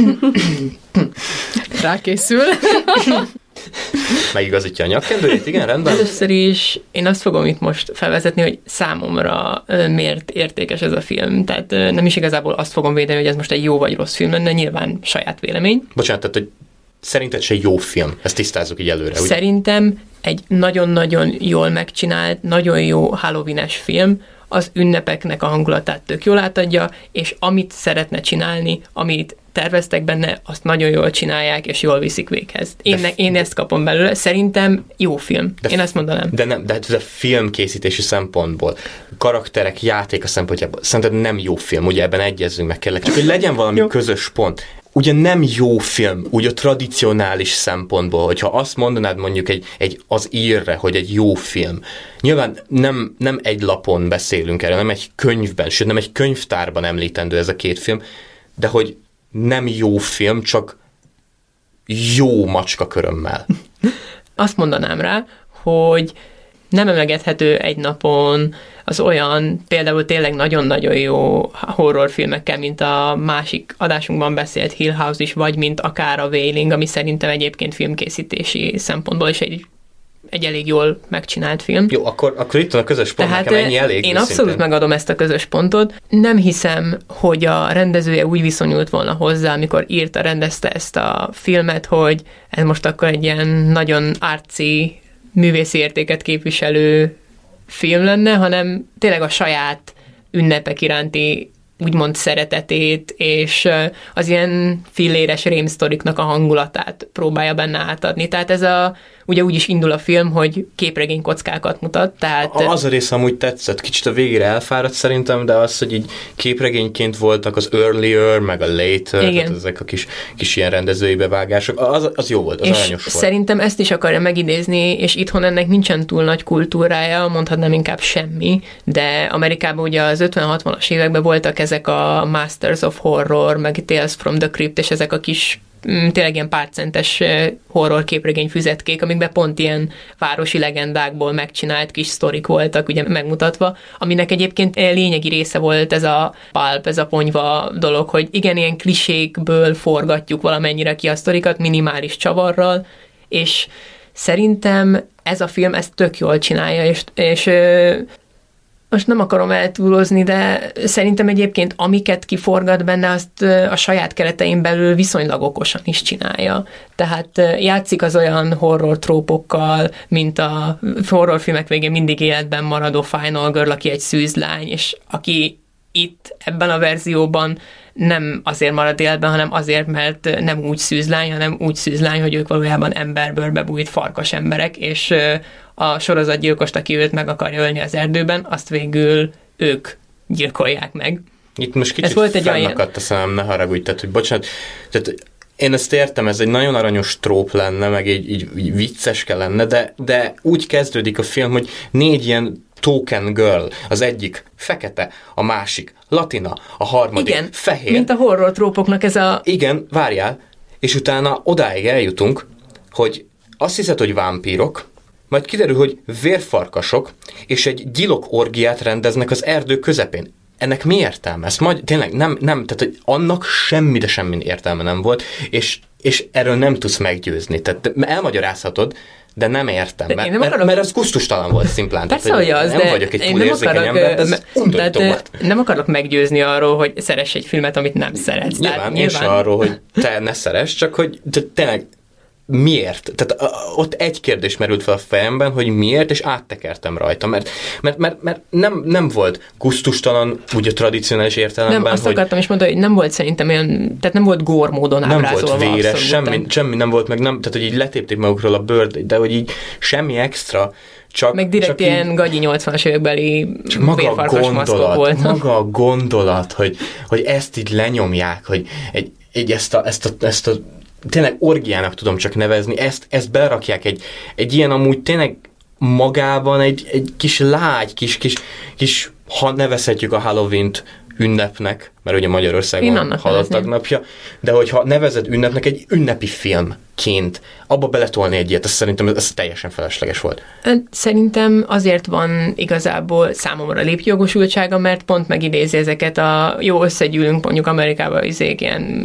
Rákészül. Megigazítja a nyakkendőjét, igen, rendben? Először is én azt fogom itt most felvezetni, hogy számomra ö, miért értékes ez a film. Tehát ö, nem is igazából azt fogom védeni, hogy ez most egy jó vagy rossz film lenne, nyilván saját vélemény. Bocsánat, tehát, hogy szerinted se jó film, ezt tisztázzuk így előre. Ugye? Szerintem egy nagyon-nagyon jól megcsinált, nagyon jó Halloween-es film, az ünnepeknek a hangulatát tök jól átadja, és amit szeretne csinálni, amit terveztek benne, azt nagyon jól csinálják, és jól viszik véghez. Én, ne, én ezt kapom belőle. Szerintem jó film. De én ezt mondanám. De nem, de a filmkészítési szempontból, karakterek, játéka szempontjából, szerinted nem jó film, ugye ebben egyezzünk meg kellett. Csak hogy legyen valami jó. Közös pont. Ugye nem jó film, úgy a tradicionális szempontból, hogyha azt mondanád mondjuk egy, egy az írre, hogy egy jó film. Nyilván nem, nem egy lapon beszélünk erről, nem egy könyvben, sőt nem egy könyvtárban említendő ez a két film, de hogy nem jó film, csak jó macska körömmel. Azt mondanám rá, hogy nem emlegethető egy napon az olyan, például tényleg nagyon-nagyon jó horrorfilmekkel, mint a másik adásunkban beszélt Hill House is, vagy mint akár a Wailing, ami szerintem egyébként filmkészítési szempontból is egy, egy elég jól megcsinált film. Jó, akkor, akkor itt van a közös pont, tehát nekem ennyi elég. Én őszintén. abszolút megadom ezt a közös pontot. Nem hiszem, hogy a rendezője úgy viszonyult volna hozzá, amikor írta, rendezte ezt a filmet, hogy ez most akkor egy ilyen nagyon artsy, művészi értéket képviselő film lenne, hanem tényleg a saját ünnepek iránti úgymond szeretetét, és az ilyen filléres rémsztoriknak a hangulatát próbálja benne átadni. Tehát ez a, ugye úgy is indul a film, hogy képregény kockákat mutat, tehát... Az a rész amúgy tetszett, kicsit a végére elfáradt szerintem, de az, hogy így képregényként voltak az earlier, meg a later, tehát ezek a kis, kis ilyen rendezői bevágások, az, az jó volt, az és aranyos volt. Szerintem ezt is akarja megidézni, és itthon ennek nincsen túl nagy kultúrája, mondhatnám inkább semmi, de Amerikában ugye az ötven-hatvanas években voltak ezek a Masters of Horror, meg Tales from the Crypt, és ezek a kis tényleg ilyen párcentes horror képregény füzetkék, amikben pont ilyen városi legendákból megcsinált kis sztorik voltak, ugye megmutatva, aminek egyébként lényegi része volt ez a pulp, ez a ponyva dolog, hogy igen, ilyen klisékből forgatjuk valamennyire ki a sztorikat, minimális csavarral, és szerintem ez a film ezt tök jól csinálja, és, és most nem akarom eltúlozni, de szerintem egyébként amiket kiforgat benne, azt a saját keretein belül viszonylag okosan is csinálja. Tehát játszik az olyan horror trópokkal, mint a horrorfilmek végén mindig életben maradó Final Girl, aki egy szűzlány, és aki itt ebben a verzióban nem azért marad életben, hanem azért, mert nem úgy szűzlány, hanem úgy szűzlány, hogy ők valójában emberbőrbe bújt farkas emberek, és a sorozatgyilkost, aki őt meg akarja ölni az erdőben, azt végül ők gyilkolják meg. Itt most kicsit fennakadt a szemem, ne haragudj, tehát, hogy bocsánat, tehát én ezt értem, ez egy nagyon aranyos tróp lenne, meg így, így, így vicceske lenne, de, de úgy kezdődik a film, hogy négy ilyen token girl, az egyik fekete, a másik latina, a harmadik igen, fehér. Mint a horror trópoknak ez a... Igen, várjál, és utána odáig eljutunk, hogy azt hiszed, hogy vámpírok, majd kiderül, hogy vérfarkasok és egy gyilok orgiát rendeznek az erdő közepén. Ennek mi értelme? Ezt majd tényleg nem, nem, tehát hogy annak semmi, de semmi értelme nem volt, és, és erről nem tudsz meggyőzni. Tehát elmagyarázhatod, de nem értem, mert, nem akarok... mert ez gusztustalan volt szimplán. Persze, tehát, hogy az, nem de vagyok egy túl érzékeny ember, de ez undorító volt. Nem akarok meggyőzni arról, hogy szeress egy filmet, amit nem szeretsz. Nyilván, tehát, nyilván... én arról, hogy te ne szeress, csak hogy tényleg miért? Tehát a, ott egy kérdés merült fel a fejemben, hogy miért, és áttekertem rajta, mert, mert, mert, mert nem, nem volt gusztustalan, úgy a tradicionális értelemben, nem, azt hogy... akartam is mondani, hogy nem volt szerintem olyan, tehát nem volt gór módon ábrázolva. Nem volt véres, semmi, semmi nem volt, meg nem, tehát hogy így letépték magukról a bőrt, de hogy így semmi extra, csak... Meg direkt csak ilyen így, gagyi nyolcvanas évekbeli vérfarkas maszkok voltak. Maga a gondolat, hogy, hogy ezt így lenyomják, hogy egy, egy ezt, a, ezt, a, ezt a tényleg orgiának tudom csak nevezni, ezt, ezt belerakják egy, egy ilyen amúgy tényleg magában egy, egy kis lágy, kis, kis, kis, ha nevezhetjük a Halloween-t ünnepnek, mert ugye Magyarországon halottak napja, de hogyha nevezed ünnepnek, egy ünnepi filmként abba beletolni egy ilyet, ez szerintem ez teljesen felesleges volt. Szerintem azért van igazából számomra lépjogosultsága, mert pont megidézi ezeket a jó összegyűlünk mondjuk Amerikában izék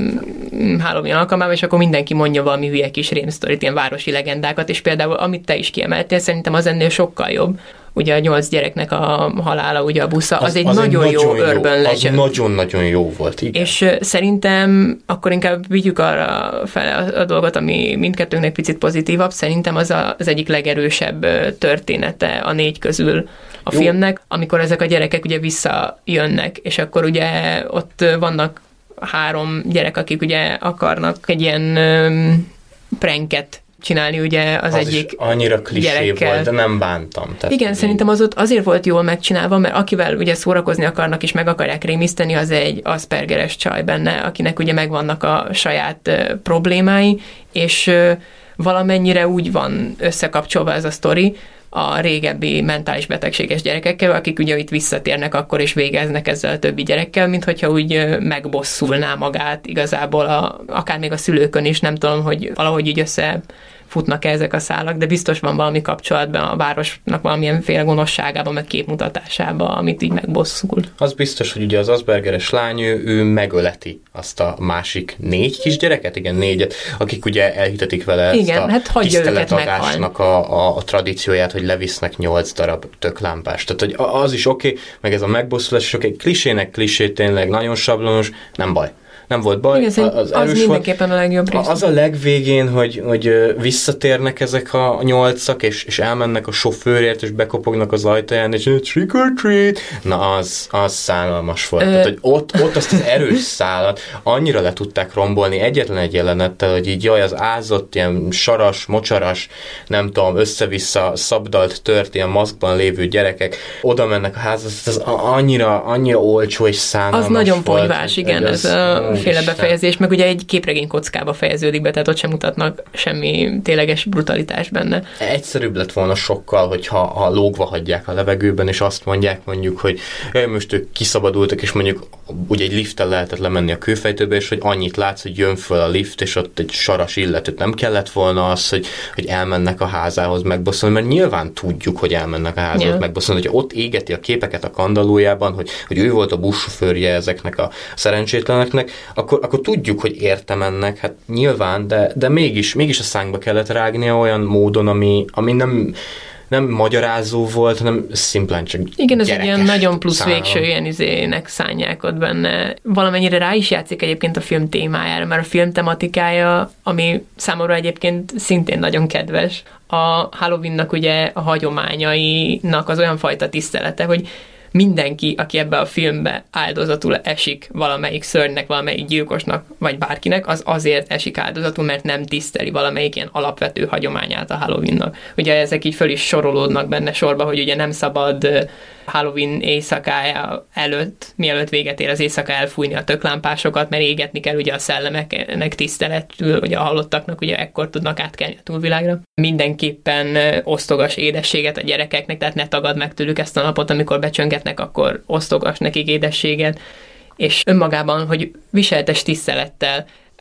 ilyen Halloween alkalmával, és akkor mindenki mondja valami hülye kis rémsztorit, ilyen városi legendákat, és például amit te is kiemeltél, szerintem az ennél sokkal jobb. Ugye a nyolc gyereknek a halála, ugye a busza, az, az egy az nagyon, egy nagyon jó urban legend. Az nagyon-nagyon jó volt, igen. És uh, szerintem akkor inkább vigyük arra fel a, a dolgot, ami mindkettőnknek picit pozitívabb, szerintem az a, az egyik legerősebb története a négy közül a jó. filmnek, amikor ezek a gyerekek ugye visszajönnek, és akkor ugye ott vannak három gyerek, akik ugye akarnak egy ilyen um, pranket csinálni ugye az, az egyik annyira klisé gyerekkel. Volt, de nem bántam. Tehát igen, így... szerintem az ott azért volt jól megcsinálva, mert akivel ugye szórakozni akarnak és meg akarják rémiszteni, az egy Aspergeres csaj benne, akinek ugye megvannak a saját uh, problémái, és uh, valamennyire úgy van összekapcsolva ez a sztori a régebbi mentális betegséges gyerekekkel, akik ugye itt visszatérnek akkor és végeznek ezzel a többi gyerekkel, mint hogyha úgy megbosszulná magát igazából a, akár még a szülőkön is, nem tudom, hogy valahogy így összefutnak ezek a szálak, de biztos van valami kapcsolatban a városnak valamilyen féle gonoszságában, meg képmutatásában, amit így megbosszul. Az biztos, hogy ugye az Aspergeres lány, ő, ő megöleti azt a másik négy kisgyereket, igen, négyet, akik ugye elhitetik vele igen, ezt a hát tiszteletadásnak a, a, a tradícióját, hogy levisznek nyolc darab töklámpást. Tehát, hogy az is oké, okay, meg ez a megbosszulás is oké, okay. Klisének klisé, tényleg nagyon sablonos, nem baj. Nem volt baj, igen, az, az erős mindenképpen volt. A legjobb rész. Az a legvégén, hogy, hogy visszatérnek ezek a nyolcak, és, és elmennek a sofőrért, és bekopognak az ajtaján, és trick or treat. Na, az, az szállalmas volt. Ö... Tehát, hogy ott, ott azt az erős szálat annyira le tudták rombolni egyetlen egy jelenettel, hogy így jaj, az ázott, ilyen saras, mocsaras, nem tudom, össze-vissza szabdalt, tört, ilyen maszkban lévő gyerekek, oda mennek a házhoz, ez annyira, annyira olcsó és szánalmas az nagyon volt. ponyvás, igen, ez a féle befejezés, meg ugye egy képregény kockába fejeződik be, tehát ott sem mutatnak semmi tényleges brutalitás benne. Egyszerűbb lett volna sokkal, hogyha ha lógva hagyják a levegőben, és azt mondják mondjuk, hogy jaj, most ők kiszabadultak, és mondjuk ugye egy lifttel lehetett lemenni a kőfejtőbe, és hogy annyit látsz, hogy jön föl a lift, és ott egy saras illetőt. Nem kellett volna az, hogy, hogy elmennek a házához megbosszolni, mert nyilván tudjuk, hogy elmennek a házához yeah. megbosszolni, hogy ott égeti a képeket a kandallójában, hogy, hogy ő volt a buszsofőrje ezeknek a szerencsétleneknek, Akkor, akkor tudjuk, hogy értem ennek, hát nyilván, de, de mégis, mégis a szánkba kellett rágnia olyan módon, ami, ami nem, nem magyarázó volt, hanem szimplán csak igen, ez gyerekes, egy ilyen nagyon plusz szállam. Végső ilyen izének szánják ott benne. Valamennyire rá is játszik egyébként a film témájára, mert a film tematikája, ami számomra egyébként szintén nagyon kedves, a Halloweennak ugye a hagyományainak az olyan fajta tisztelete, hogy mindenki, aki ebbe a filmbe áldozatul esik valamelyik szörnynek, valamelyik gyilkosnak, vagy bárkinek, az azért esik áldozatul, mert nem tiszteli valamelyik ilyen alapvető hagyományát a Halloweennak. Ugye ezek így föl is sorolódnak benne sorba, hogy ugye nem szabad Halloween éjszakája előtt, mielőtt véget ér az éjszaka, elfújni a töklámpásokat, mert égetni kell ugye a szellemeknek tiszteletül, ugye a halottaknak ugye ekkor tudnak átkelni a túlvilágra. Mindenképpen osztogas édességet a gyerekeknek, tehát ne tagad meg tőlük ezt a napot, amikor becsöngetnek, akkor osztogas nekik édességet, és önmagában, hogy viseltes tisztelettel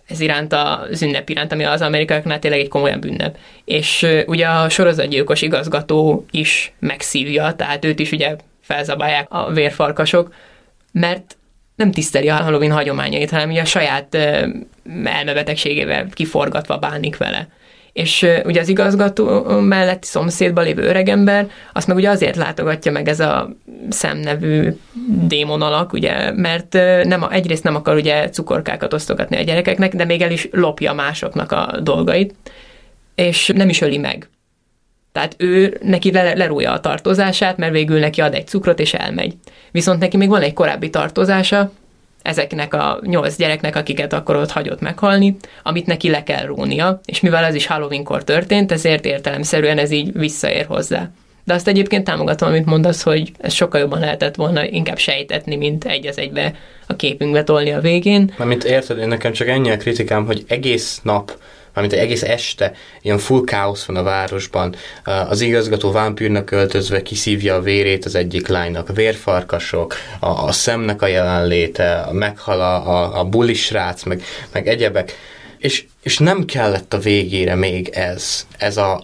ez iránt az ünnep iránt, ami az amerikaiaknál tényleg egy komolyabb ünnep. És ugye a sorozatgyilkos igazgató is megszívja, tehát őt is ugye felzabálják a vérfarkasok, mert nem tiszteli a Halloween hagyományait, hanem ugye a saját elmebetegségével kiforgatva bánik vele. És uh, ugye az igazgató melletti szomszédban lévő öregember, azt meg ugye azért látogatja meg ez a Sam nevű démon alak, ugye, mert uh, nem, egyrészt nem akar ugye cukorkákat osztogatni a gyerekeknek, de még el is lopja másoknak a dolgait, és nem is öli meg. Tehát ő neki le, lerújja a tartozását, mert végül neki ad egy cukrot, és elmegy. Viszont neki még van egy korábbi tartozása, ezeknek a nyolc gyereknek, akiket akkor ott hagyott meghalni, amit neki le kell rónia, és mivel ez is Halloweenkor történt, ezért értelemszerűen ez így visszaér hozzá. De azt egyébként támogatom, amit mondasz, hogy ez sokkal jobban lehetett volna inkább sejtetni, mint egy az egybe a képünkbe tolni a végén. Mármint érted, én nekem csak ennyi a kritikám, hogy egész nap, mármint egy egész este ilyen full káosz van a városban, az igazgató vámpírnak öltözve kiszívja a vérét az egyik lánynak, a vérfarkasok, a, a szemnek a jelenléte, meghal a, a, a bulis srác, meg, meg egyebek, és, és nem kellett a végére még ez, ez a,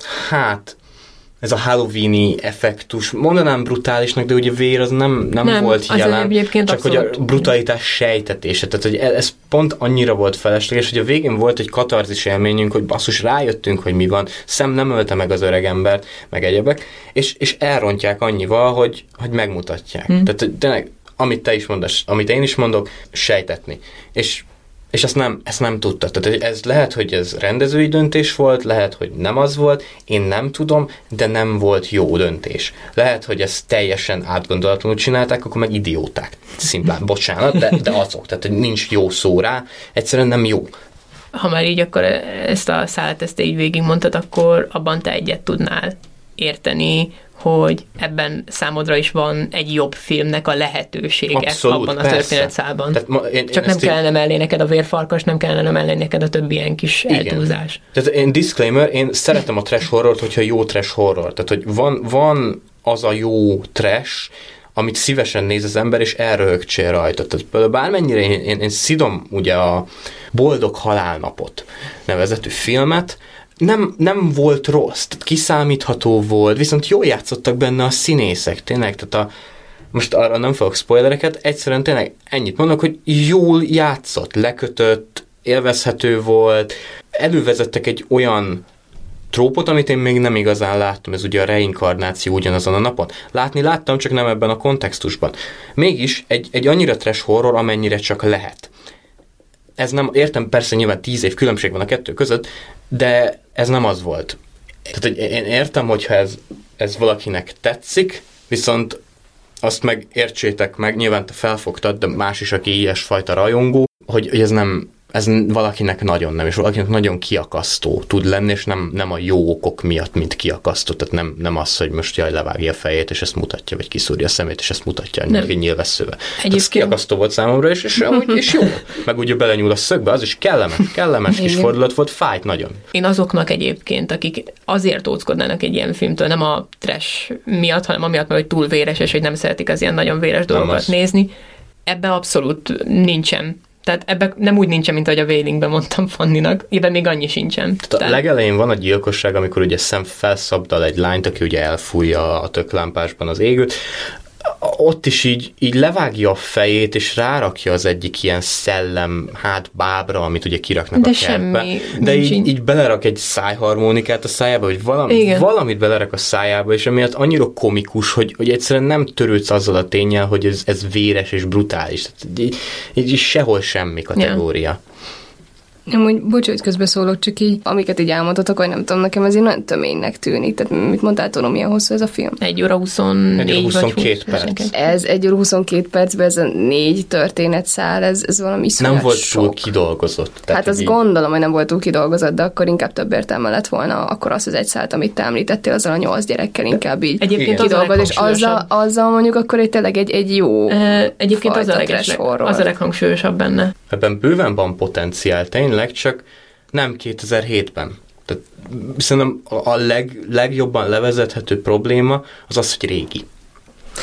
hát, ez a Halloween-i effektus, mondanám brutálisnak, de ugye vér az nem, nem, nem volt jelen, csak abszolút. Hogy a brutalitás sejtetése, tehát hogy ez pont annyira volt felesleges, hogy a végén volt egy katarzis élményünk, hogy basszus, rájöttünk, hogy mi van, Sam nem ölte meg az öregembert, meg egyebek, és, és elrontják annyival, hogy, hogy megmutatják. Hmm. Tehát tényleg, amit te is mondasz, amit én is mondok, sejtetni. És És ezt nem, ezt nem tudta. Tehát ez lehet, hogy ez rendezői döntés volt, lehet, hogy nem az volt, én nem tudom, de nem volt jó döntés. Lehet, hogy ezt teljesen átgondolatlanul csinálták, akkor meg idióták. Szimplán, bocsánat, de, de azok. Tehát, hogy nincs jó szó rá, egyszerűen nem jó. Ha már így akkor ezt a szállat, ezt így végigmondtad, akkor abban te egyet tudnál érteni, hogy ebben számodra is van egy jobb filmnek a lehetősége. Abszolút, abban a történetszálban. Csak én, én nem kellene mellé neked a vérfarkas, nem kellene mellé neked a többi ilyen kis igen. eltúlzás. Tehát én disclaimer, én szeretem a trash horrort, hogyha jó trash horror. Tehát, hogy van, van az a jó trash, amit szívesen néz az ember, és elröhögcsél rajta. Tehát például bármennyire én, én, én szidom ugye a Boldog halálnapot nevezetű filmet, Nem, nem volt rossz, tehát kiszámítható volt, viszont jól játszottak benne a színészek, tényleg, tehát a, most arra nem fogok spoilereket, egyszerűen tényleg ennyit mondok, hogy jól játszott, lekötött, élvezhető volt, elővezettek egy olyan trópot, amit én még nem igazán láttam, ez ugye a reinkarnáció ugyanazon a napon. Látni láttam, csak nem ebben a kontextusban. Mégis egy, egy annyira trash horror, amennyire csak lehet. Ez nem, értem, persze nyilván tíz év különbség van a kettő között, de ez nem az volt. Tehát én értem, hogyha ez, ez valakinek tetszik, viszont azt meg értsétek meg, nyilván te felfogtad, de más is, aki ilyesfajta rajongó, hogy, hogy ez nem, ez valakinek nagyon nem, és valakinek nagyon kiakasztó tud lenni, és nem, nem a jó okok miatt, mint kiakasztó, tehát nem, nem az, hogy most jaj, levágja a fejét, és ezt mutatja, vagy kiszúrja a szemét, és ezt mutatja egy nyilvesszővel. Ez kiakasztó volt számomra, és, és, amúgy, és jó. Meg ugye belenyúl a szögbe, az is kellemes, kellemes kis fordulat volt, fájt nagyon. Én azoknak egyébként, akik azért óckodnának egy ilyen filmtől, nem a trash miatt, hanem amiatt, hogy túl véres, és hogy nem szeretik az ilyen nagyon véres dolgokat nézni, ebben abszolút nincsen. Tehát ebben nem úgy nincsen, mint ahogy a Wailingben mondtam Fanninak, ebben még annyi sincsen. Tehát a legelején van a gyilkosság, amikor ugye Sam felszabdal egy lányt, aki ugye elfújja a töklámpásban az égőt, ott is így, így levágja a fejét, és rárakja az egyik ilyen szellem, hát bábra, amit ugye kiraknak de a kertbe. De így, így belerak egy szájharmonikát a szájába, vagy valami, valamit belerak a szájába, és emiatt annyira komikus, hogy, hogy egyszerűen nem törődsz azzal a ténnyel, hogy ez, ez véres és brutális. Tehát így, így sehol semmi kategória. Ja. Amúgy, bocs, hogy közbeszólok, csak így, amiket így elmondhatok, hogy nem tudom, nekem ez így nagyon töménynek tűnik. Tehát mit mondtál, tudom, milyen hosszú ez a film? Egy óra huszonnégy vagy húsz perc. Ez egy óra huszonkettő percben, ez a négy történetszál, ez, ez valami iszonyat nem volt sok. túl kidolgozott. Hát azt így... gondolom, hogy nem volt túl kidolgozott, de akkor inkább több értelme lett volna, akkor az az egy szált, amit te említettél, azzal a nyolc gyerekkel inkább így egyébként kidolgozott, és azzal, azzal mondjuk akkor egy tényleg egy, egy jó e, egyébként az a, legesleg, az a leghangsúlyosabb benne. Ebben bőven van potenciál, tényleg, csak nem kétezer-hétben. Tehát szerintem a leg, legjobban levezethető probléma az az, hogy régi.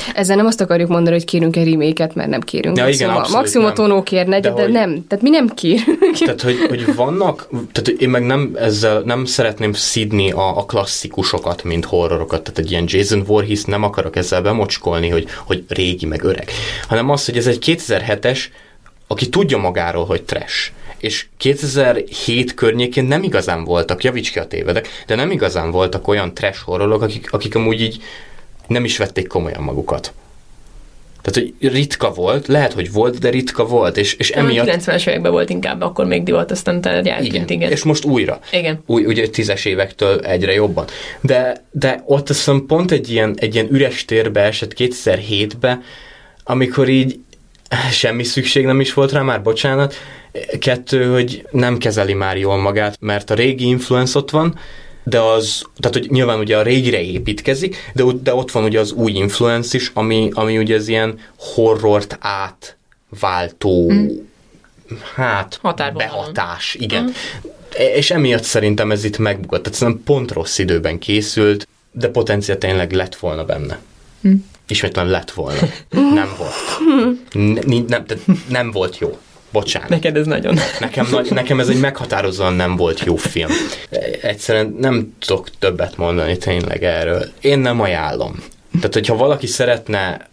Ezzel nem azt akarjuk mondani, hogy kérünk egy remake-et, mert nem kérünk. Ja, igen, szóval maximum a Tonó kérne, de, de nem. Tehát mi nem kérünk. Tehát, hogy, hogy vannak, tehát én meg nem ezzel nem szeretném szidni a, a klasszikusokat, mint horrorokat. Tehát egy ilyen Jason Voorhees nem akarok ezzel bemocskolni, hogy, hogy régi meg öreg. Hanem az, hogy ez egy kétezer-hetes, aki tudja magáról, hogy trash. És kétezer-hét környékén nem igazán voltak, javíts ki a tévedek, de nem igazán voltak olyan trash horrorok, akik, akik amúgy így nem is vették komolyan magukat. Tehát, hogy ritka volt, lehet, hogy volt, de ritka volt, és, és emiatt... A kilencvenes években volt inkább, akkor még divat, aztán utána eltűnt, igen, igen. És most újra. Igen. Új, ugye tízes évektől egyre jobban. De, de ott azt hiszem pont egy ilyen, egy ilyen üres térbe esett kétezer-hétbe, amikor így semmi szükség nem is volt rá, már bocsánat. Kettő, hogy nem kezeli már jól magát, mert a régi influence ott van, de az, tehát hogy nyilván ugye a régire építkezik, de, de ott van ugye az új influence is, ami, ami ugye az ilyen horrort átváltó mm. hát behatás, igen. Mm. És emiatt szerintem ez itt megbukott. Tehát szerintem pont rossz időben készült, de potenciál tényleg lett volna benne. Mm. Ismétlen lett volna. Nem volt. Nem, nem, nem volt jó. Bocsánat. Neked ez nagyon. Nekem, nekem ez egy meghatározóan nem volt jó film. Egyszerűen nem tudok többet mondani tényleg erről. Én nem ajánlom. Tehát, hogyha valaki szeretne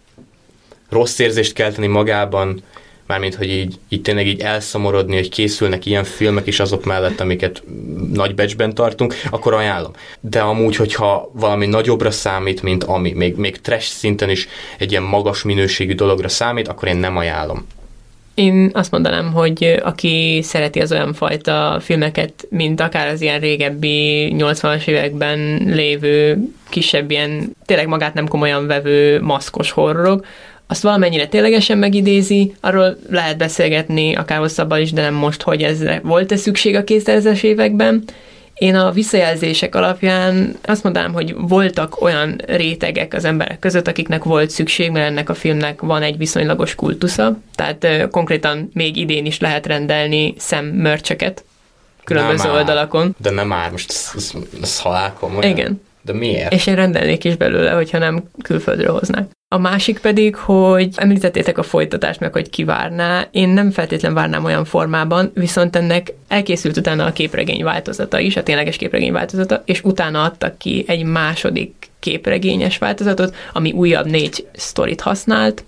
rossz érzést kelteni magában, mármint, hogy így, így tényleg így elszomorodni, hogy készülnek ilyen filmek is azok mellett, amiket nagy becsben tartunk, akkor ajánlom. De amúgy, hogyha valami nagyobbra számít, mint ami, még, még trash szinten is egy ilyen magas minőségű dologra számít, akkor én nem ajánlom. Én azt mondanám, hogy aki szereti az olyan fajta filmeket, mint akár az ilyen régebbi nyolcvanas években lévő kisebb ilyen, tényleg magát nem komolyan vevő maszkos horrorok, azt valamennyire ténylegesen megidézi, arról lehet beszélgetni akár hosszabban is, de nem most, hogy ez volt-e szükség a kétezres években. Én a visszajelzések alapján azt mondanám, hogy voltak olyan rétegek az emberek között, akiknek volt szükség, mert ennek a filmnek van egy viszonylagos kultusza, tehát uh, konkrétan még idén is lehet rendelni szemmörcseket különböző nem oldalakon. Már, de nem már, most ez, ez, ez halálkom. Igen. De miért? És én rendelnék is belőle, hogyha nem külföldről hoznák. A másik pedig, hogy említettétek a folytatást, meg hogy kivárná. Én nem feltétlen várnám olyan formában, viszont ennek elkészült utána a képregény változata is, a tényleges képregény változata, és utána adtak ki egy második képregényes változatot, ami újabb négy sztorit használt,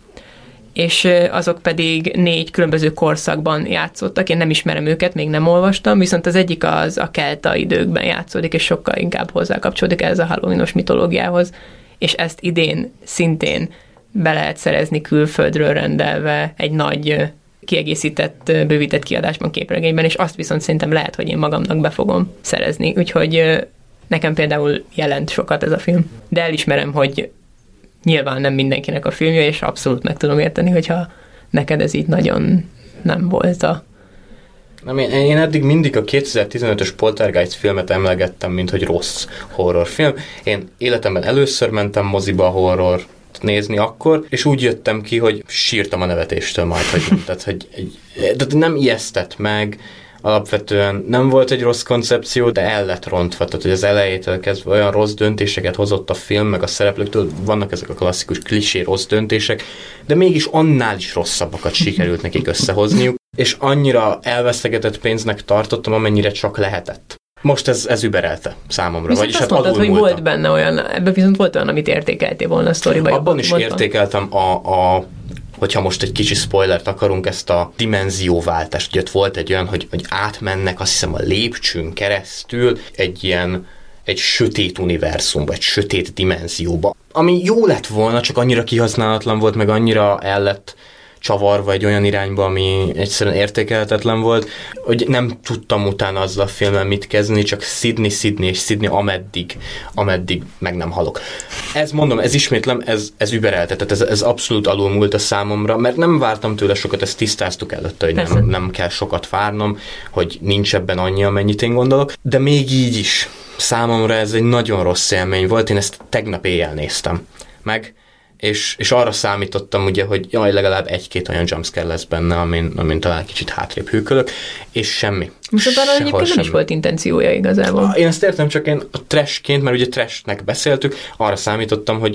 és azok pedig négy különböző korszakban játszottak. Én nem ismerem őket, még nem olvastam, viszont az egyik az a kelta időkben játszódik, és sokkal inkább hozzá kapcsolódik ez a halloweenos mitológiához, és ezt idén szintén be lehet szerezni külföldről rendelve egy nagy kiegészített, bővített kiadásban, képregényben, és azt viszont szerintem lehet, hogy én magamnak be fogom szerezni. Úgyhogy nekem például jelent sokat ez a film. De elismerem, hogy nyilván nem mindenkinek a filmje, és abszolút meg tudom érteni, hogyha neked ez így nagyon nem volt a... Nem, én, én eddig mindig a kétezer-tizenötös Poltergeist filmet emlegettem, mint hogy rossz horrorfilm. Én életemben először mentem moziba horror nézni akkor, és úgy jöttem ki, hogy sírtam a nevetéstől majd, hogy, tehát, hogy egy, tehát nem ijesztett meg, alapvetően nem volt egy rossz koncepció, de el lett rontva, tehát hogy az elejétől kezdve olyan rossz döntéseket hozott a film, meg a szereplőktől, vannak ezek a klasszikus klisé rossz döntések, de mégis annál is rosszabbakat sikerült nekik összehozniuk, és annyira elvesztegetett pénznek tartottam, amennyire csak lehetett. Most ez, ez überelte számomra. Viszont vagyis azt hát mondtad, hogy volt benne olyan, ebben viszont volt olyan, amit értékeltél volna a sztoriba. Abban is mondtam. Értékeltem a, a hogyha most egy kicsi spoilert akarunk, ezt a dimenzióváltást, ugye ott volt egy olyan, hogy, hogy átmennek, azt hiszem a lépcsőn keresztül egy ilyen, egy sötét univerzumba, egy sötét dimenzióba, ami jó lett volna, csak annyira kihasználatlan volt, meg annyira el lett csavarva egy olyan irányba, ami egyszerűen értékelhetetlen volt, hogy nem tudtam utána azzal a filmmel mit kezdeni, csak szidni, szidni és szidni, ameddig, ameddig meg nem halok. Ez mondom, ez ismétlem, ez, ez überelte, tehát ez, ez abszolút alulmúlt a számomra, mert nem vártam tőle sokat, ezt tisztáztuk előtte, hogy nem, nem kell sokat várnom, hogy nincs ebben annyi, amennyit én gondolok, de még így is számomra ez egy nagyon rossz élmény volt, én ezt tegnap éjjel néztem meg, És, és arra számítottam ugye, hogy jaj, legalább egy-két olyan jumpscare lesz benne, amin, amin talán kicsit hátrébb hűkölök, és semmi. Viszont arra egyébként nem is volt intenciója igazából. Én ezt értem, csak én a trashként, mert ugye trashnek beszéltük, arra számítottam, hogy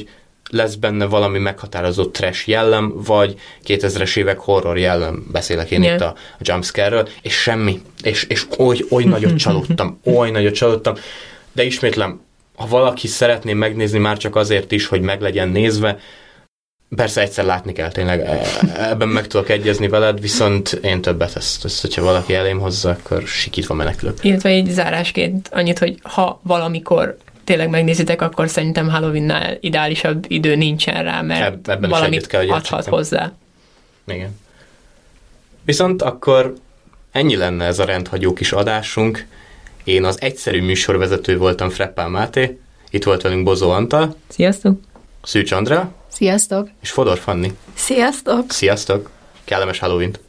lesz benne valami meghatározott trash jellem, vagy kétezres évek horror jellem, beszélek én yeah. itt a, a jumpscare-ről, és semmi. És, és oly, oly nagyot csalódtam, oly nagyot csalódtam, de ismétlem, ha valaki szeretné megnézni már csak azért is, hogy meg legyen nézve, persze egyszer látni kell tényleg, ebben meg tudok egyezni veled, viszont én többet ezt, ezt hogyha valaki elém hozza, akkor sikítva menekülök. Illetve így zárásként annyit, hogy ha valamikor tényleg megnézitek, akkor szerintem Halloweennál ideálisabb idő nincsen rá, mert Ebben valamit kell, adhat hozzá. Igen. Viszont akkor ennyi lenne ez a rendhagyó kis adásunk. Én az egyszerű műsorvezető voltam, Freppál Máté, itt volt velünk Bozó Antal. Sziasztok! Szűcs Andrea. Sziasztok! És Fodor Fanni. Sziasztok! Sziasztok! Kellemes Halloween-t!